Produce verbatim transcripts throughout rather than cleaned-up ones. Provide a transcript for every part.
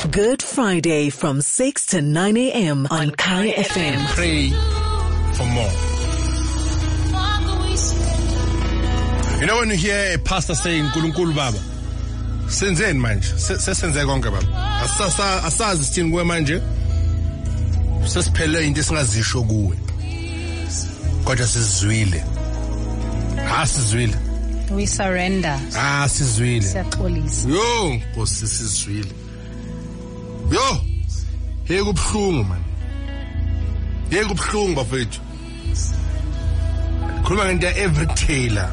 Good Friday from six to nine a.m. on Kai F M. Pray for more. You know when you hear a pastor saying, Nkulunkulu Baba, senzeni manje, sesenze konke baba. Asasa asazi sithini kuwe manje. Sesiphele into esingazisho kuwe. Kodwa sizwile. Ha sizwile. We surrender. Ah sizwile. Siyaxolisa. Yo, Nkosi sizwile. Yo, hey kubhlungu man. Hey kubhlungu bafethu. Khuluma ngento every tailor.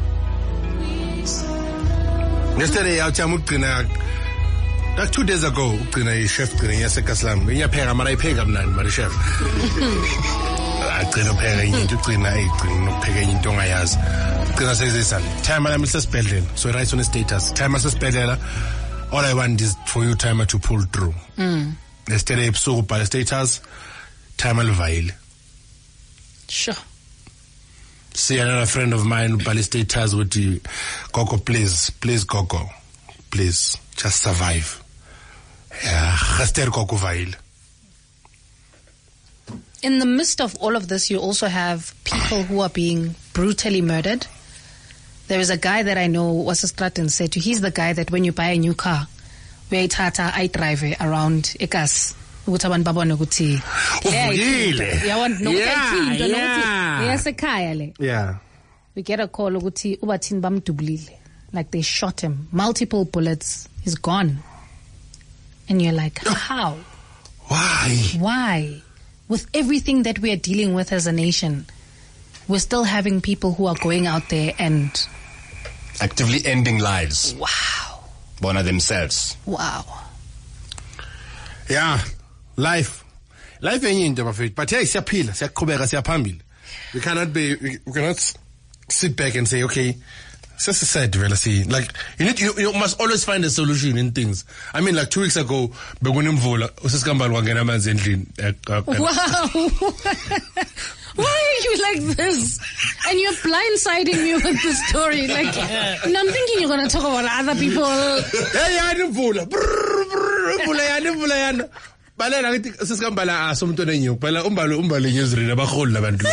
Yesterday I chama ugcina like two days ago ugcina i-chef ugcina yaseKaslam. Iyapheka mara ipheka mnandi mara chef. Agcina upheka into ugcina ayigcina ukupheka into ongayazi. Ugcina sezisana. Time lami sesibhedlela. So right on the status. Time sesibhedlela. All I want is for you, Timer, to pull through. Mm. Yesterday, episode by the status, Timer Levaile. Sure. See another friend of mine, by the status, with you, Coco, please, please, Coco, please, just survive. Yeah, Hester Coco Vaile. In the midst of all of this, you also have people who are being brutally murdered. There is a guy that I know, was a Stratton said to, he's the guy that when you buy a new car, where tata I drive around ekas. Utaban babano guti. Yeah, yeah. Yeah. We get a call guti ubatin bam dublile. Like they shot him. Multiple bullets. He's gone. And you're like, how? Why? Why? With everything that we are dealing with as a nation, we're still having people who are going out there and actively ending lives. Wow. Bona themselves. Wow. Yeah. Life. Life enye into bafethu. But hey, siyaphila, siyaqhubeka, siyaphambili. We cannot be, we, we cannot sit back and say, okay, sesisad vela see. Like, you need, you, you must always find a solution in things. I mean, like two weeks ago, bekunemvula, usesikambali wangena amanzi endlini. Wow. Why are you like this? And you're blindsiding me with the story. Like, and I'm thinking you're going to talk about other people. Hey, yana mvula. Mvula yana, mvula yana. Balela ngithi sesikambala aso umuntu onenyo. Phela umbalo umbalo nyezrini abaholi labantu.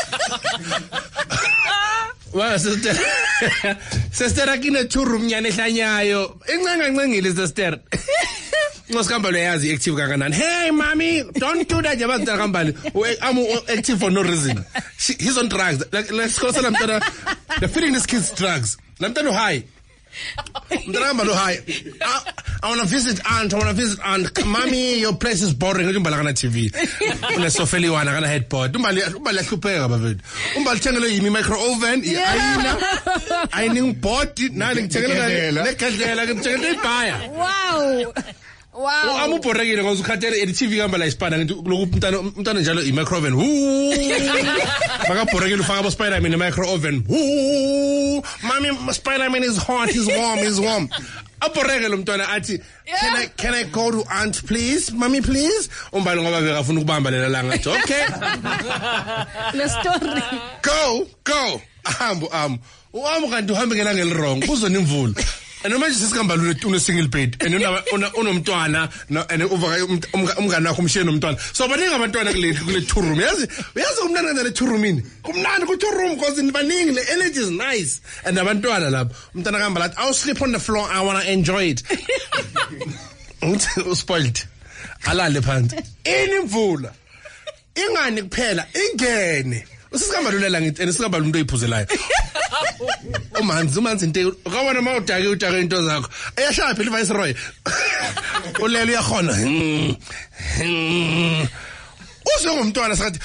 Wa sister. Sister akine two room nyane ehlanyayo. Incanga ncengile sister. Ngosikambalo yazi active kanganani. Hey mommy, don't do that yabantu akambali. I'm active for no reason. She, he's on drugs. Like let's call some the feeling this kid's drugs. Lamtano high. Mtano high. I, I want to visit aunt. I want to visit aunt. Mommy, your place is boring. Umbala kana T V. Una sofeli wana kana headboard. Umbali umbali kupeka bafethu. Umbali thengele yimi micro oven. Ayina. Ayining pot. Na ngithengele le kadlela ngithengele ibhaya. Wow. Wow. Amu borekile ngoba ukhathele e T V kamba la ispana ngithi lokhu umntana umntana njalo i micro oven. Baka borekile ufaka abo Spider-Man in micro oven. Mommy, Spider-Man is hot, he's warm, he's warm. Aborekile umntwana athi, can I can I go to aunt please? Mommy please? Umbali ngoba bekafuna ukubamba lela langa. Okay. The story. Go, go. Ahambo am. Uhambo kanti uhambe ngelanga elirong. Kuzona imvula. And imagine sisikamba une single bed and una unomntwana and umngane wakho umshiye nomntwana. So baningi abantwana kule kule two room. Yazi yazi umntwana ngale two room ini. Kumnandi ku two room because baningi le energy is nice. And abantwana lapho umntwana kamba lathi I'll sleep on the floor, I want to enjoy it. Spoiled. Alale phansi. Inimvula. Ingani kuphela ingene. Usisikambhalulela ngithi and isikambhalu umuntu oyiphuzelayo. Umanzi umanzi into ukabona mawudake udake into zakho ayashaya phela iViceroy ulele uyakhona uzongumntwana sathi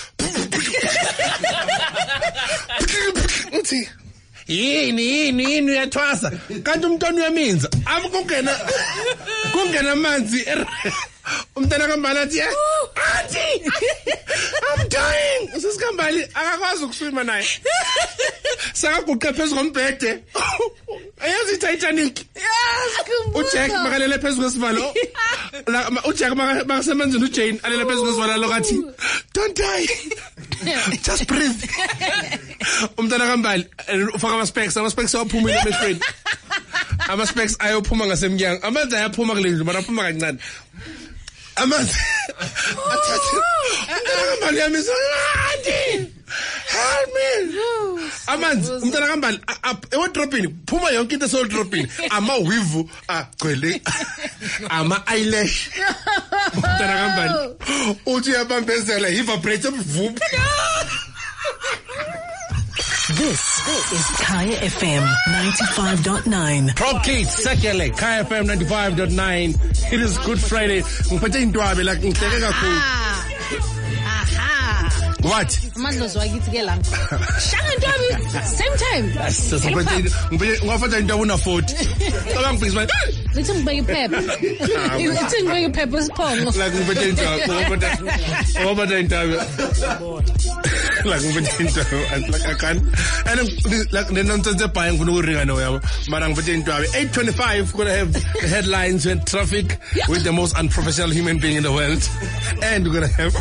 uthi yini yini yini uyathwasa kanti umntwana uyaminza amkungena kungena amanzi umntana kambala athi auntie I'm dying usisikambali akakwazi ukuswima naye sakaguqa phezulu kombhede ayazi Titanic yes uJack makalele phezulu kwesivalo uJack makasemanzini uJane alele phezulu kwesivalo lokathi don't die just breathe umntana kambali ufaka ama specs ama specs aphumile emehlweni ama-specs ayophuma ngasemnyango amanzi ayaphuma kule ndlu mana aphuma kancane amanzi athathe umntana yami auntie help me amanzi umntana kaMbali ewardrobini phuma yonke into esewardrobini ama-weave agcwele ama-eyelash umntana kaMbali uthi uyabambezela yivibrate vup. This is Kaya F M ninety-five point nine. Prop Kids, Sekele, Kaya F M ninety-five point nine. It is Good Friday. Ngiphethe intwabe like ngihleke kakhulu. Aha. What? Amandlo zwakithi ke la. Shanga ntwabi same time. Ngiphethe ngiphethe ngafata intwabe una forty. Cabanga please man. Lithi ngibeke iphepha. Lithi ngibeke iphepha isiphongo. Like ngiphethe intwabe, ngiphethe ngiphethe intwabe. Like ngiphethe intwabe like I can't. And like the nonsense buying ngifuna ukuringa no yabo. Mara ngiphethe intwabe. eight twenty-five gonna have the headlines and traffic with the most unprofessional human being in the world. And we're gonna have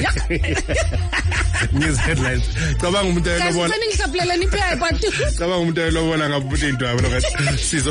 news headlines. Cabanga umuntu ayelobona. Kasi ngisaplela niphepha tu. Cabanga umuntu ayelobona ngaphethe intwabe lo ngathi sizo.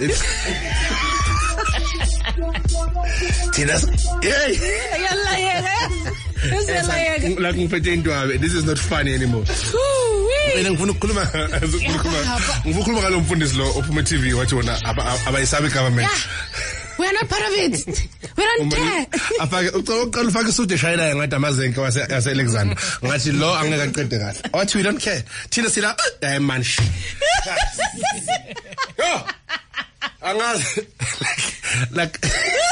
Tina, hey. Yalla yeke. Yalla yeke. Like ngiphethe intwabe. This is not funny anymore. Mina ngifuna ukukhuluma ukukhuluma ngikukhuluma ngalo mfundisi lo ophuma T V wathi wona abayisabi government. We are not part of it. We don't care. Afake uqala ufake isude eshayelayo ngathi amazenke wase Alexander. Ngathi lo angeke aqede kahle. Wathi we don't care. Thina sila eh man. Yo. Angazi like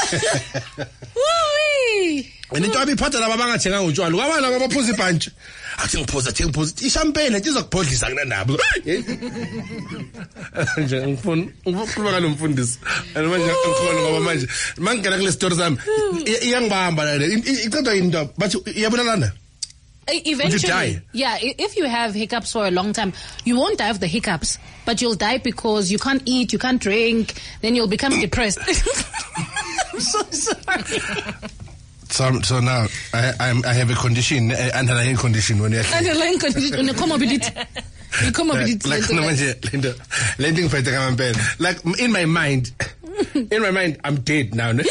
Woo! Nintwabi iphatha laba bangathenga utshwala. Kwabana ngabaphuza ibhantshi. Athi ngiphuza, athi ngiphuza. Ishampeni nje izokuphodlisa kunandaba. Nje ngifuna ukukhuluma ngalo mfundisi. And manje ngikholwa ngoba manje mangena kule story zami iyangibamba la. Iceda into bathi iyabonana. Eventually, yeah, if you have hiccups for a long time, you won't die of the hiccups, but you'll die because you can't eat, you can't drink, then you'll become depressed. I'm so sorry. So, so now I, I'm, I have a condition, uh, underlying condition when you're underlying condition, a comorbidity. A comorbidity. Like, like, like in my mind, in my mind, I'm dead now. No?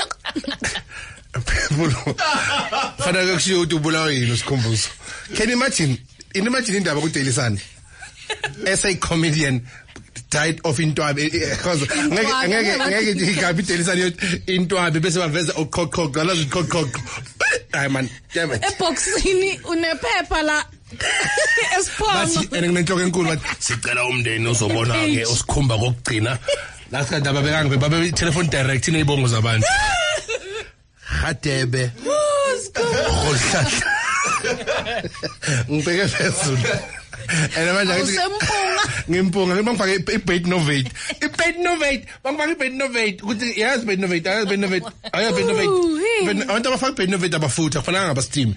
Can you imagine? Can you imagine indaba kuDaily Sun? As a comedian died of intwabe because ngeke ngeke ngeke ngigabi iDaily Sun intwabe bese baveza okhokho ngalazi okhokho. Hayi man, damn it. Eboxini unephepha la. Esiphongo. Bathi enginenhloko enkulu bathi sicela umndeni uzobona ke usikhumba kokugcina. Lasikade babekange babe telephone direct inezibongo zabantu. Hadebe. Ngolhlahla. Ngibheke phezulu. And manje ngithi ngimpunga ngibangifake ibait novate. Ibait novate. Bangifake ibait novate ukuthi yes ibait novate, yes ibait novate. Ayi ibait novate. Abantu abafake ibait novate abafutha kufanele ngaba steam.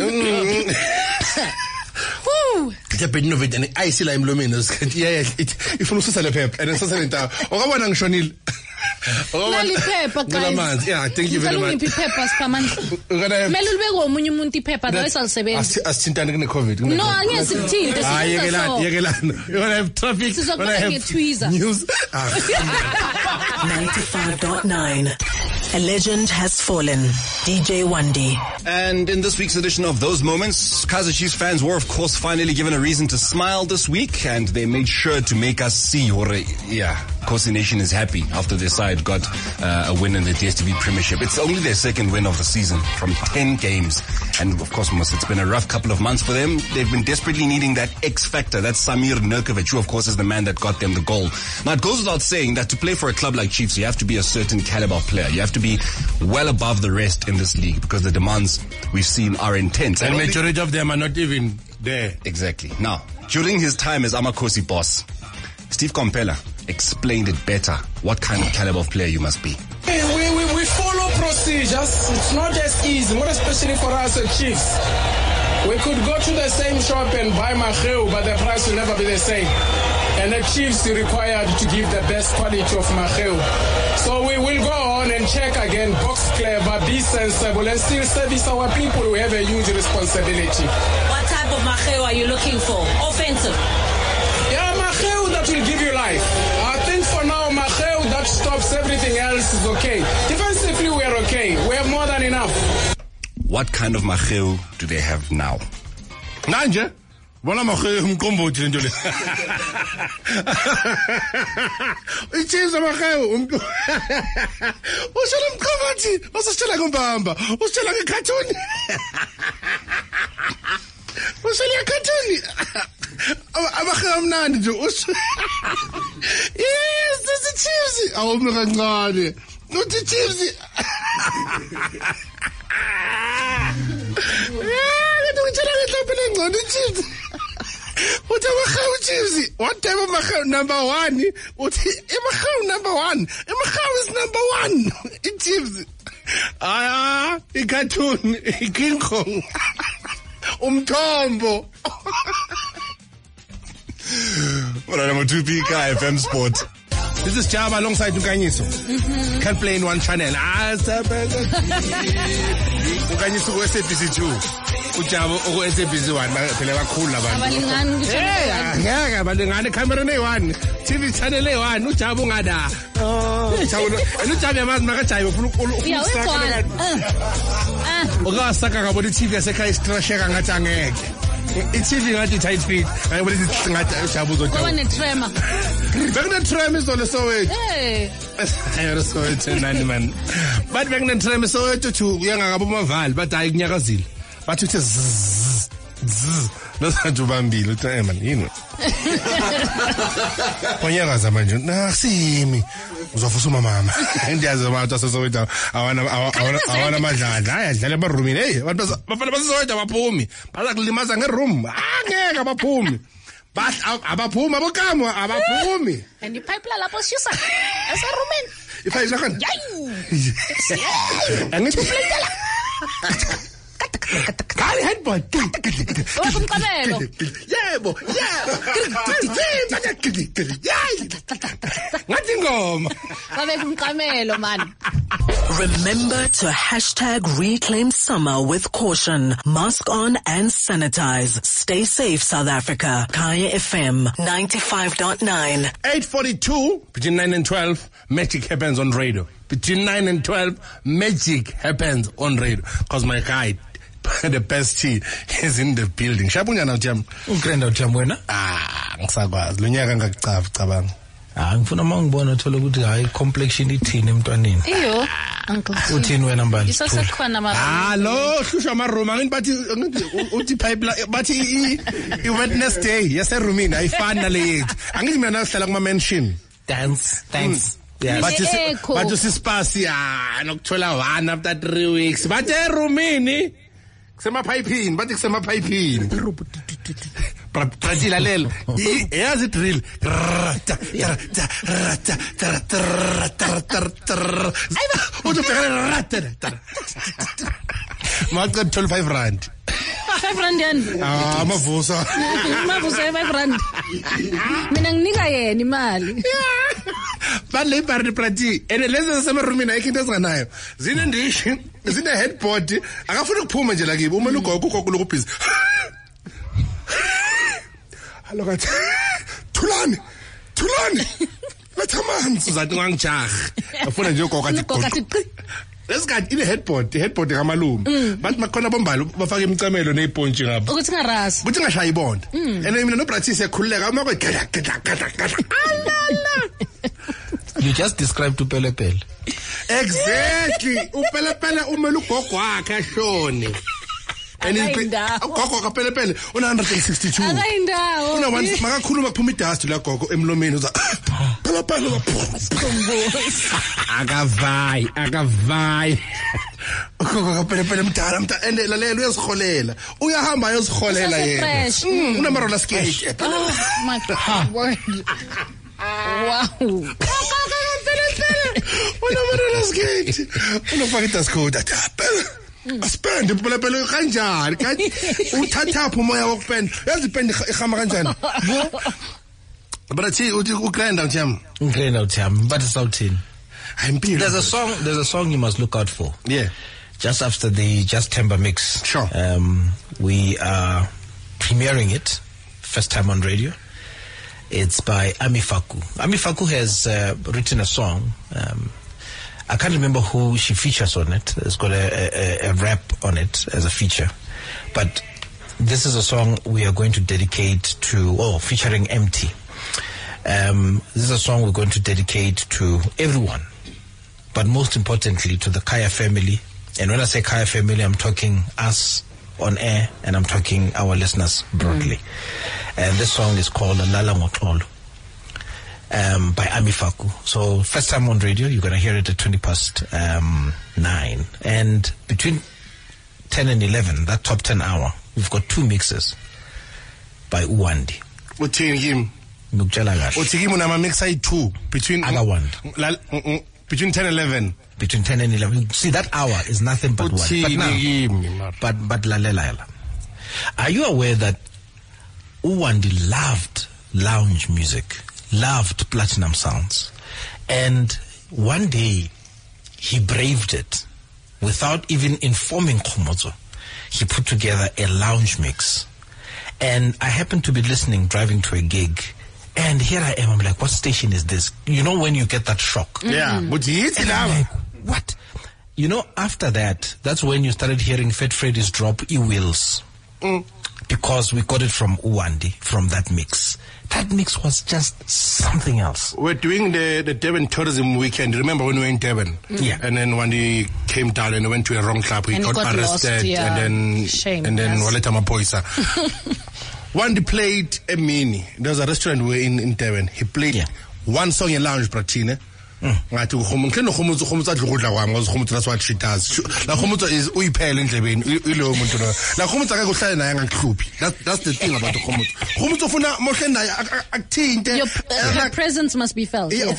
Woo! Ke ibait novate and ice la emlomeni ngesikhathi yeah ifuna ususa le phepha and ususa le ntawo. Okabona ngishonile. Lali phepha guys. Yeah, thank you very much. Ngiphi phepha siphamandla. Mele ulibeke omunye umuntu iphepha la esalisebenza. Asithintane kune COVID. No, angeke sikuthinte. Hayi yekelana, yekelana. You want to have traffic. Sizokubona ngetwiza. News. ninety-five point nine. A legend has fallen. D J Wandi. And in this week's edition of Those Moments, Kaizer Chiefs fans were, of course, finally given a reason to smile this week, and they made sure to make us see, or yeah, Kosi Nation is happy after their side got uh, a win in the D S T V Premiership. It's only their second win of the season from ten games. And of course, it's been a rough couple of months for them. They've been desperately needing that X factor. That's Samir Nurkovic, who of course is the man that got them the goal. Now it goes without saying that to play for a club like Chiefs, you have to be a certain caliber of player. You have to be well above the rest in this league because the demands we've seen are intense. And, and majority of them are not even there. Exactly. Now, during his time as Amakosi boss, Steve Kompela explained it better what kind of caliber of player you must be. We, we, we follow procedures. It's not as easy, more especially for us at Chiefs. We could go to the same shop and buy Maheu, but the price will never be the same. And the Chiefs are required to give the best quality of Maheu. So we will go on and check again, box clever, be sensible, and still service our people. We have a huge responsibility. What type of Maheu are you looking for? Offensive? Yeah, Maheu that will give you life. I think for now, Maheu that that stops everything else is okay. Defensively, we are okay. We have more than enough. What kind of Macheu do they have now? Nanje? Bona Macheu umkombothi lento le. Ichiefs Macheu. Ushala umkombothi, usitshela kumbamba, usitshela ngecartoon. Usitshela ngecartoon. Amacheu mnandi nje. Yes, this is Chiefs. Awume kancane. Uthi Chiefs. What type of Macheu number one? Macheu number one. Macheu is number one. It Chiefs. Ah, a cartoon, a King Kong. Umtombo. What are number two P K F M Sport? This is Java alongside Nkanyiso. Mm-hmm. Can't play in one channel. Ah, Nkanyiso go S A B C two. Ujabo go S A B C one. Phela kakhulu abantu. Abalingani ukuthi ngeke abalingani camera ne one. T V channel e one. Ujabo ngada. Oh, ujabo. Ujabo yamazi makajayo ufuna ukusaka. Ah. Okasaka ngabona T V yasekhaya istrasheka ngathi angeke. It's easy ngathi tight speed. Ayibona ukuthi ngathi ujabo uzotha. Kuba ne tremor. Bekune tremor izolo Soweto. Hey. Ayero Soweto nani man. But bekune tremor Soweto chu uyangakabo mavali bathi hayi kunyakazile. Bathi uthi zzz zzz losantu bambili uthi hey man yini. Onyakaza manje nakusimi uzofusa umama. Ndiyazi abantu aseSoweto awana awana awana madlala ayadlala ebarumini hey abantu bafana baseSoweto abaphumi baza kulimaza ngeroom angeke abaphumi. But abaphumi abokamo abaphumi. And the pipe la lapho shusa. Asa rumen. Ifa izakana. Yay. Angithi plantela. Kali headboard. Umqabelo. Yebo, yebo. Ngathi ngoma. Babe umqamelo man. Remember to hashtag reclaim summer with caution. Mask on and sanitize. Stay safe, South Africa. Kaya F M ninety-five point nine. eight forty-two, between nine and twelve, magic happens on radio. Between nine and twelve, magic happens on radio. Because my guy, the best tea, is in the building. Shabunyana Jam. Ukrenda Jam wena? Ah, ngisakwazi. Lunyaka ngikucafa cabanga. Ah, ngifuna mangibona uthola ukuthi hayi complexion ithini emntwaneni. Iyo, uncle. Uthini wena mbali? Isosekhona mara. Ah, lo, hlusha amaroma ngithi bathi uthi pipeline bathi I Wednesday yaserumini ayifani nale yethu. Angithi mina nahlala kuma mansion. Dance, dance. Yeah, but but usisipasi ah nokuthola one after three weeks. Bathi erumini kusema pipini, bathi kusema pipini. Brazil lelo yazi it drill ayiba uzobhekana rata maqed twenty-five rand five rand yani ah mavusa mavusa five rand mina nginika yena imali bale party party ene lezi semerumini ayikho into ezinganayo zine ndishi zine headboard akafuna ukuphuma nje la kibo uma lugogo ugogo lokubhizi Look at Tulani, Tulani. Let's come on. So that one chach. I phone nje ugogo athi. Let's get in the headboard, the headboard kamalumi. But makhona bombalo bafaka imicamelo neyipontshi ngapha. Ukuthi ngarasi. Ukuthi ngashaya ibonda. And mina no practice yakhuleka uma kwegada gada gada gada. You just described upelepele. Exactly. Upelepele umele ugogo wakhe ashone. And ugogo kapelepele una one hundred sixty-two. Akayindawo. Una one makakhuluma kuphuma idust la gogo emlomeni uza pelepele akavai akavai ugogo kapelepele mdala mdala and lalela uyazikholela uyahamba ayozikholela yena una marola skate. Oh my God. Wow. Una marola skate unofaka idust code atapela aspende pelepele kanjani kanti uthatha pho umoya wokupenda yazi ipende ihama kanjani but athi uthi ugranda uthiyam Ugranda uthiyam but sawuthini ayimpilo. There's a song there's a song you must look out for. Yeah. Just after the Just Timber mix. Sure. Um we are premiering it first time on radio. It's by Ami Faku. Ami Faku has uh, written a song. Um, I can't remember who she features on it. It's got a, a, a rap on it as a feature. But this is a song we are going to dedicate to, oh, featuring M T. Um, this is a song we're going to dedicate to everyone, but most importantly to the Kaya family. And when I say Kaya family, I'm talking us on air, and I'm talking our listeners broadly. Mm. And this song is called Lala Ngoxolo, um, by Ami Faku. So first time on radio, you're going to hear it at twenty past um, nine. And between ten and eleven, that top ten hour, we've got two mixes by Uwandi. Uthini him? Uthini him unama mix ay two between Agawandi. Between ten and eleven. Between ten and eleven. See, that hour is nothing but one. But now, but, but lalela. Are you aware that Uwandi loved lounge music, loved platinum sounds, and one day he braved it without even informing Khomotso. He put together a lounge mix, and I happened to be listening, driving to a gig. And here I am, I'm like, what station is this? You know when you get that shock? Yeah, but he hits it out. Like, what? You know, after that, that's when you started hearing Fat Freddy's drop E-Wheels. Mm. Because we got it from Uwandi, from that mix. That mix was just something else. We're doing the, the Durban tourism weekend. Remember when we were in Durban? Mm. Yeah. And then when he came down and went to a wrong club, he and got, got arrested. Lost, yeah. And then, Shame, and then yes. Waleta Mapoisa. One day played a mini. There was a restaurant we were in, in Durban. He played yeah. one song in lounge, Pratine. That's what she does. That's that's the thing about the Your, uh, her presence must be felt. Yeah.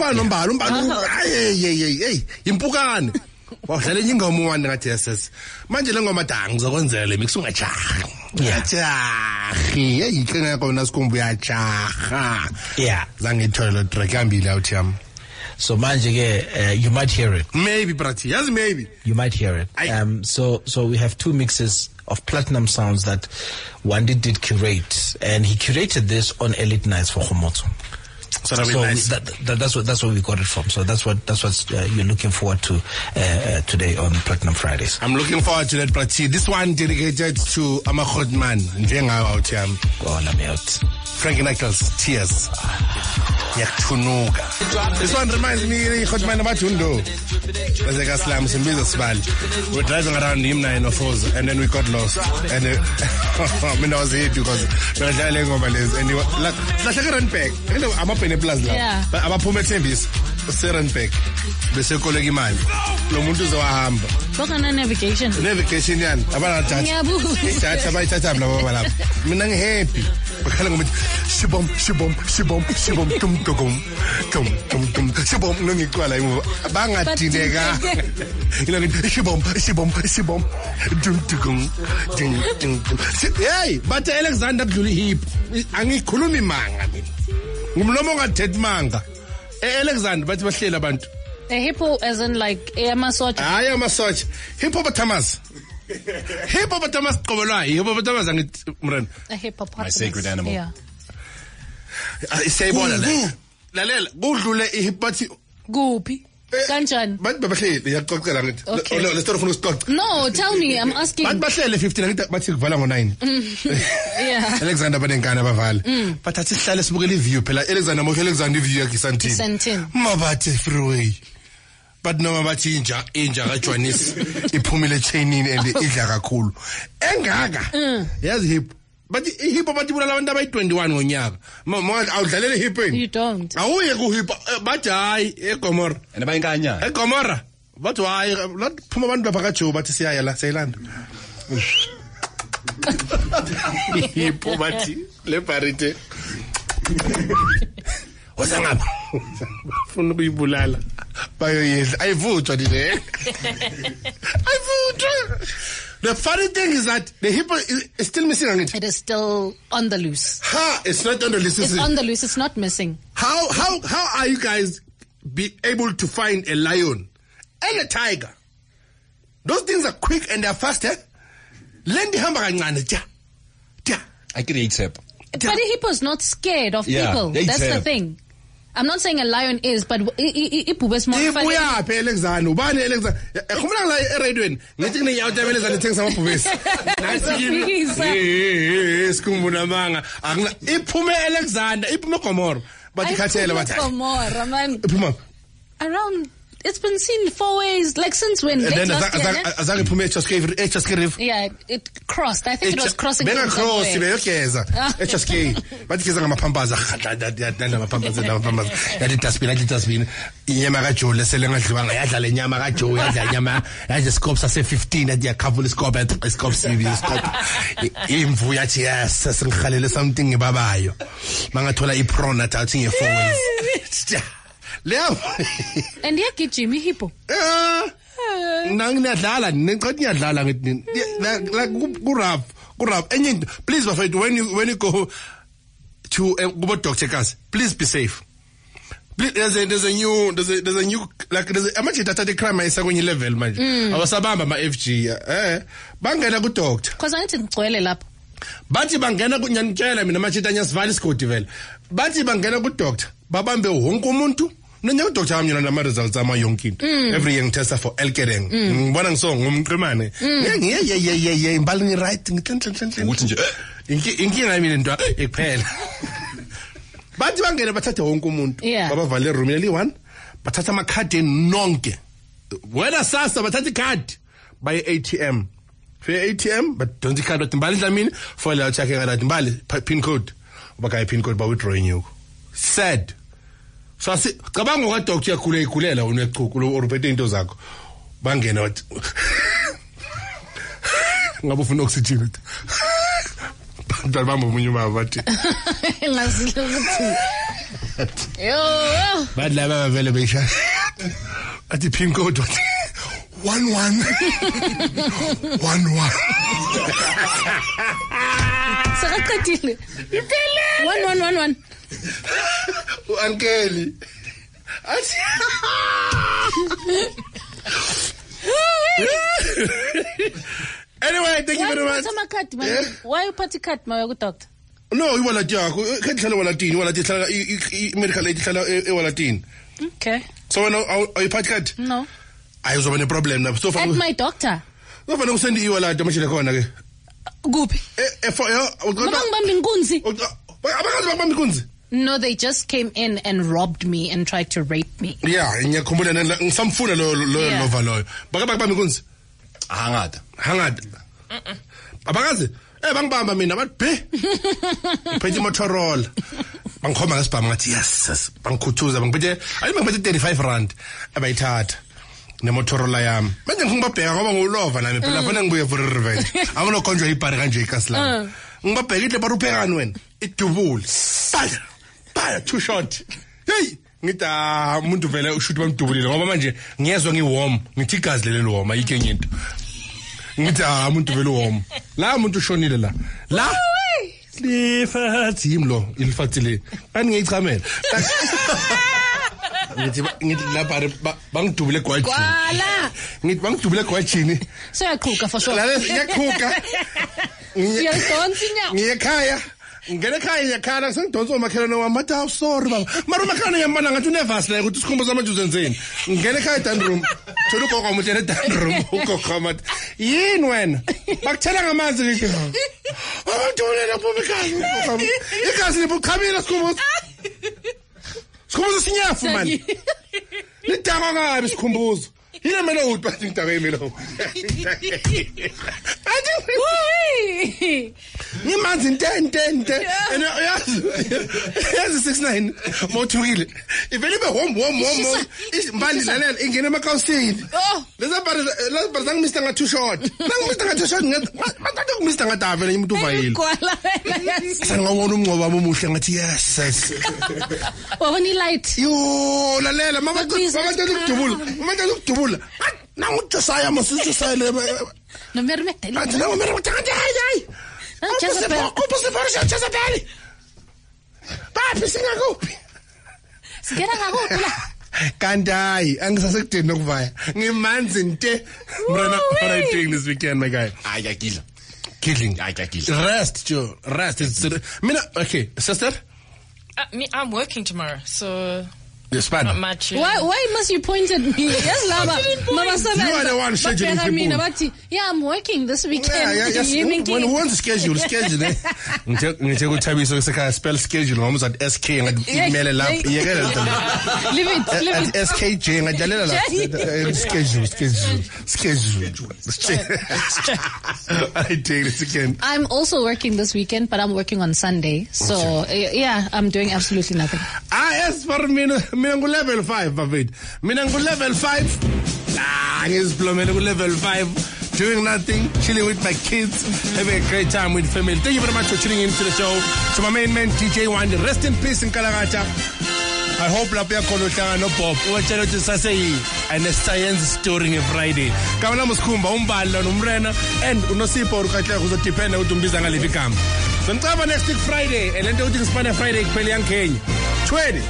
Wahlale ingoma uwanda ngathi yes manje le ngoma da ngizokwenzela le mix ungajaha yajaha hey ikena yakho nasikhumbu yajaha yeah zange ithole track yambili out yam. So manje ke you might hear it, maybe brati, yes maybe you might hear it. I, um so so we have two mixes of platinum sounds that Wandi did curate, and he curated this on Elite Nights for Khomotso. So, so nice. that, that, that's what that's where we got it from. So that's what that's what uh, you're looking forward to uh, uh, today on Platinum Fridays. I'm looking forward to that, but see, this one dedicated to Amakhod man. Oh, let me out. Frankie Knuckles, Tears. This one reminds me of Hodman about Jundo. We're driving around him nine of us, and then we got lost. And uh, I mean, I was here because we're driving over this, and you like, like a run back. I'm up in a plaza. Yeah. But I'm a Pumetembis, Seran Peck, the Sekolegi man. No Muntu Zoahamba. What kind of navigation? Navigation, yan. About a touch. I'm happy. Shibom, shibom, shibom, shibom, tum tum tum tum tum shibom ngi kwala imu banga tinega ilo ngi shibom shibom shibom tum tum tum tum hey but Alexander Dluli hip angikhulumi manga mina ngumlomo ngathethi manga Alexander bathi bahlela abantu a hippo as in like amasocha hayi amasocha hippopotamus hippopotamus qobolwa hippopotamus angithi mrena a hippopotamus my sacred animal yeah isayibona la lalela kudlule ihipathi kuphi kanjani bathi bahlele yaxoxela ngithi le story ufuna usixoxe no tell me I'm asking bathi bahlele fifteen ngithi bathi kuvala ngo nine yeah Alexander banenkana bavala but athi sihlale sibukele iview phela Alexander mo Alexander iview yakhe Santini Santini mabathi freeway but noma bathi inja inja kaJohannes iphumile chainini and idla kakhulu engaka yazi hip but hip bathi bulala abantu abayi twenty-one ngonyaka manje awudlalele hip you don't awuye ku hip bathi hayi eGomora and abayinkanya eGomora bathi hayi laphuma abantu lapha kaJoe bathi siyaya la sayilanda hip bathi le parite wasangapha ufuna ukuyibulala bayoyedla ayivuthwa dile ayivuthwa. The funny thing is that the hippo is, is still missing on it. It is still on the loose. Ha! It's not on the loose. It's on the loose. It's not missing. How how how are you guys be able to find a lion and a tiger? Those things are quick and they're faster. Lendi hamba kancane ja ja. I create tap. But a hippo is not scared of Yeah, people. they That's the tell. thing. I'm not saying a lion is, but ipuba is more funny. Ipuyaphi Alexander ubani Alexander khumula la eradweni ngithi kune yawu tabele zani thengisa amabhubesi Sifisa. eh sikhumbula manga akuna iphume Alexander iphume Gomora bathi khathela bathi Gomora, man. iphuma Around, it's been seen four ways, like since when? Late then last year, ne? azange iphume H S K H S K River Yeah, it crossed. I think it was crossing. Benga from cross somewhere. beyogeza H S K bathi keza ngamaphambaza yadanda amaphambaza namaphambaza yathi dustbin yathi dustbin inyama kaJoe sele ngadliwanga yadla lenyama kaJoe yadla inyama yadla scope sase fifteen yathi yakhavula iscope yathi scope sibi iscope imvu yathi yes sesingikhalele something ngibabayo mangathola iprawn athi athi ngefowns Leo And yeah, Jimmy hippo. eh nang niyadlala niqathi niyadlala ngithi like ku rap ku rap enye into please bafethu when you when you go to uh, kubo doctor kasi please be safe. Please, there's a there's a new there's a there's a new like there's a manje data crime ayisa kwenye level manje awasabamba ama F G eh bangena ku doctor Because I need to ngcwele lapho. bathi bangena kunyanitshela mina machita nyasivala isigodi vele bathi bangena ku doctor babambe wonke umuntu nanya ku doctor amnyana nama results ama yonke into every year ngitesta for elkereng ngibona ngiso ngumqimane ngiye ye ye ye ye imbali ni right ngithenhle ukuthi nje inki inkinga yami lento ekuphela bathi bangena bathatha wonke umuntu Yeah. babavale room yeli one bathatha amakhadi nonke wena sasa bathatha ikhadi baye A T M fe A T M but don't ikhadi bathi mbali dlamini for la check ngathi mbali pin code ubakaya pin code ba withdrawing you sad so asi cabanga kwa doctor yakhule ikhulela unechuku lo oruphethe into zakho bangena wathi ngabe ufuna oxygen Bantwana bami umunye uma bathi Ngazile ukuthi. Yo. bathi laba vele besha athi pin code wathi one one one one Sakaqedile. One one one one. uankeli athi Anyway, thank you very much. Why card, man? Yeah. Why you party card, my doctor? No, iwallet yakho khethala walletini iwallet ihlala i medical aid ihlala ewalletini. Okay. So wena awuyiphathi card? No. Ayizoba ne problem na so At my doctor. Ufana usend iwallet amashile khona ke. Kuphi? Eh for yo Ngoba ngibamba inkunzi. abakazi bakubamba inkunzi. No, they just came in and robbed me and tried to rape me. Yeah, ngiyakhumbula ngisamfuna lo lo Yeah. nova loyo. Baka bakubamba inkunzi. hangata Hangada. Abakazi eh bangibamba mina bathi be. Phethe Motorola. Bangikhoma ngesibhamu ngathi yes, bangikhuthuza bangiphethe ayi bangiphethe thirty-five rand abayithatha. Ne Motorola yami. Manje ngibabheka ngoba ngulova nami phela fanele ngibuye for revenge. Angino konjwa ipari kanje ikasla. Ngibabheka ihle baruphekani wena? Idubule. Baya. Baya too short. Hey, ngita umuntu vele ushuthi bamdubulile ngoba manje ngiyezwa ngiwarm, ngithi igazi lelo warm ayike enye into. Ngithi ah umuntu vele warm. La umuntu ushonile la. La. Lifathi imlo, ilifathi le. Ani ngiyichamela. Ngithi ngithi lapha bangidubule gwajini. Kwala. Ngithi bangidubule gwajini. So yaqhuka for sure. La ngiyakhuka. Ngiyadonsa inya. Ngiyekhaya. Ngene ekhaya ngiyakhala sengidonsa umakhelwane wami bathi awu sorry baba. Mara umakhelwane yambona ngathi unervous la ukuthi sikhumbuza manje uzenzeni. Ngene ekhaya down room. Thola ugogo umuhle ne down room ugogo amathi. Yini wena? Bakuthela ngamanzi ngithi. Abantu lapho bekhaya. Igazi libuchamile sikhumbuza. Sikhumbuza sinyafu man. Lidakwa kabi sikhumbuzo. Yile mele uthi bathi ngidakwe imelo. Why? Ngimanzi nte nte nte and yazi yazi six nine mothukile ivele be home home home isimbali lalela ingene emakhausini Oh. lesa bar lesa bar sang mister nga too short nang mister nga too short ngathi ku mister nga tavela umuntu uvayile Kwala. sangawona umnqoba omuhle ngathi yes yes Wabona light. yo lalela mama Please, mama let's ukudubula mama ukudubula nangu Josiah masusu sayile No me remete. athi nangu mina ngithanda hayi Jezebel. Upasiforisha Jezebel. Papi singakuphi? Sigera ngakuphi la? Kanti hayi angisasekudeni nokuvaya. Ngimanzi nte. Mrana, what are you doing this weekend my guy? ayakila Giggling. Rest, Joe. Rest. It's, mina, okay, sister? Uh, me, I'm working tomorrow, so... Yes, not much. Yeah. Why, why must you point at me? Yes, Lama. Mama You are the one scheduling people. Yeah, I'm working this weekend. Yeah, yeah, yes. When who wants schedule, schedule, eh? Ngithe kuThabiso sekhaya spell schedule ngoba uzathi S K ngatimele lapho. Yekela lo. Leave it, leave it. S K J ngadalela la. Schedule, schedule, schedule. I take this again. I'm also working this weekend, but I'm working on Sunday. So, yeah, I'm doing absolutely nothing. Ah, yes, for me, mina ngu level five, bafethu. Mina ngu level five. Ah, ngiziplomele ku level five. Doing nothing, chilling with my kids, having a great time with family. Thank you very much for tuning in to the show. To my main man, D J Wandi. Rest in peace in Kalagacha. I hope lapho yakhona uhlanga no Bob. Uwatshela ukuthi saseyi and a science story nge Friday. Kamala Muskumba, umbali lo umrena and unosipho ukahle uzodepend ukuthi umbiza ngaliphi igama. So ngicaba next week Friday, and lento ukuthi ngisipane Friday kuphela yankenya. twenty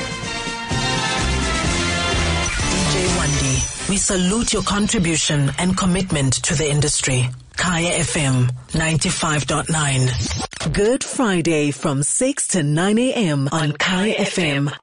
D J Wandi, we salute your contribution and commitment to the industry. Kaya F M ninety-five point nine. Good Friday from six to nine a.m. on Kaya F M.